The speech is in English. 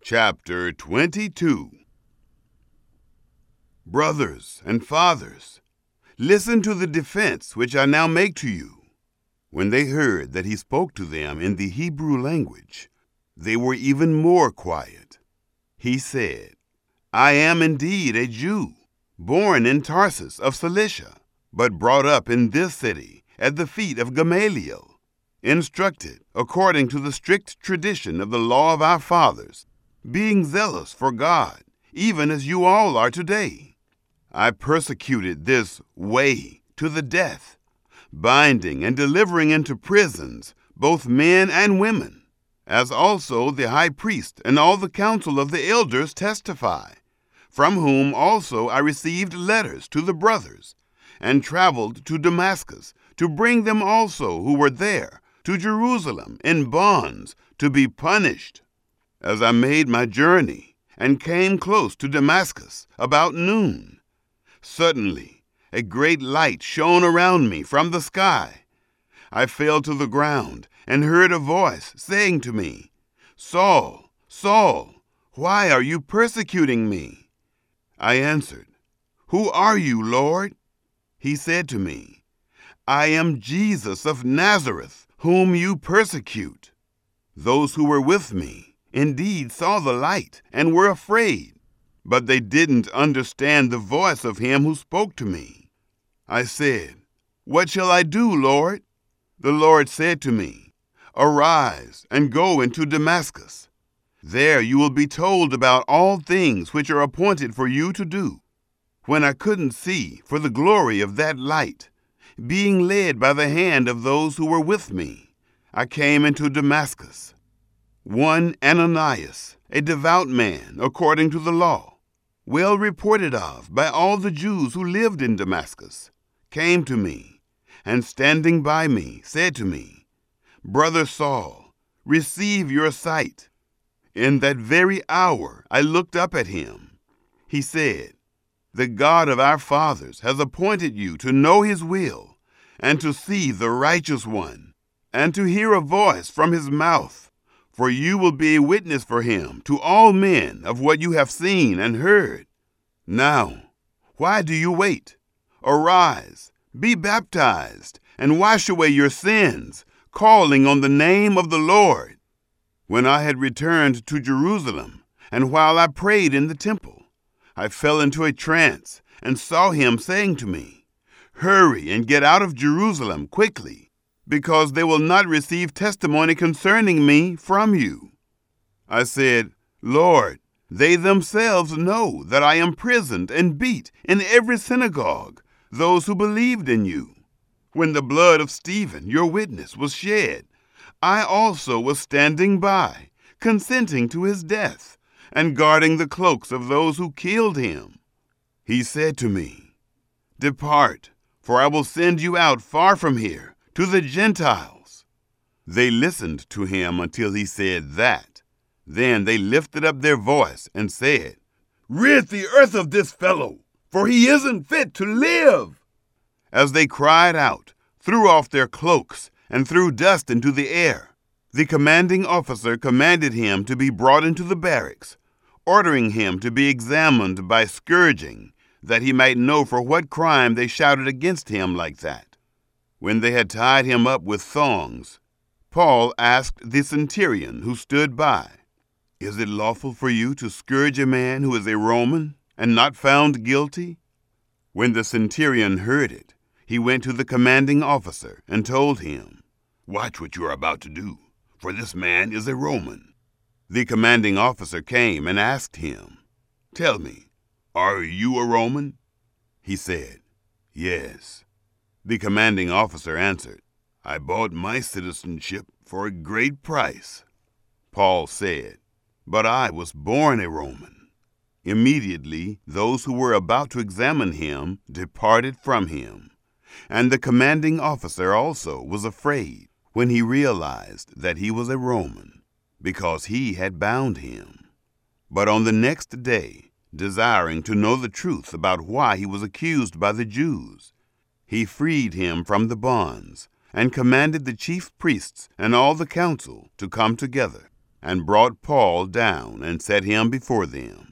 Chapter 22. Brothers and fathers, listen to the defense which I now make to you. When they heard that he spoke to them in the Hebrew language, they were even more quiet. He said, I am indeed a Jew, born in Tarsus of Cilicia, but brought up in this city at the feet of Gamaliel, instructed according to the strict tradition of the law of our fathers, being zealous for God, even as you all are today. I persecuted this way to the death, binding and delivering into prisons both men and women, as also the high priest and all the council of the elders testify, from whom also I received letters to the brothers, and traveled to Damascus to bring them also who were there to Jerusalem in bonds to be punished. As I made my journey and came close to Damascus about noon, suddenly a great light shone around me from the sky. I fell to the ground and heard a voice saying to me, Saul, Saul, why are you persecuting me? I answered, Who are you, Lord? He said to me, I am Jesus of Nazareth, whom you persecute. Those who were with me indeed saw the light and were afraid, but they didn't understand the voice of him who spoke to me. I said, What shall I do, Lord? The Lord said to me, Arise and go into Damascus. There you will be told about all things which are appointed for you to do. When I couldn't see for the glory of that light, being led by the hand of those who were with me, I came into Damascus. One Ananias, a devout man according to the law, well reported of by all the Jews who lived in Damascus, came to me, and standing by me, said to me, Brother Saul, receive your sight. In that very hour I looked up at him. He said, The God of our fathers has appointed you to know his will, and to see the righteous one, and to hear a voice from his mouth. For you will be a witness for him to all men of what you have seen and heard. Now, why do you wait? Arise, be baptized, and wash away your sins, calling on the name of the Lord. When I had returned to Jerusalem, and while I prayed in the temple, I fell into a trance and saw him saying to me, Hurry and get out of Jerusalem quickly, because they will not receive testimony concerning me from you. I said, Lord, they themselves know that I imprisoned and beat in every synagogue those who believed in you. When the blood of Stephen, your witness, was shed, I also was standing by, consenting to his death, and guarding the cloaks of those who killed him. He said to me, Depart, for I will send you out far from here, to the Gentiles. They listened to him until he said that. Then they lifted up their voice and said, Rid the earth of this fellow, for he isn't fit to live. As they cried out, threw off their cloaks, and threw dust into the air, the commanding officer commanded him to be brought into the barracks, ordering him to be examined by scourging, that he might know for what crime they shouted against him like that. When they had tied him up with thongs, Paul asked the centurion who stood by, Is it lawful for you to scourge a man who is a Roman and not found guilty? When the centurion heard it, he went to the commanding officer and told him, Watch what you are about to do, for this man is a Roman. The commanding officer came and asked him, Tell me, are you a Roman? He said, Yes. The commanding officer answered, I bought my citizenship for a great price. Paul said, But I was born a Roman. Immediately those who were about to examine him departed from him, and the commanding officer also was afraid when he realized that he was a Roman, because he had bound him. But on the next day, desiring to know the truth about why he was accused by the Jews, he freed him from the bonds and commanded the chief priests and all the council to come together. and brought Paul down and set him before them.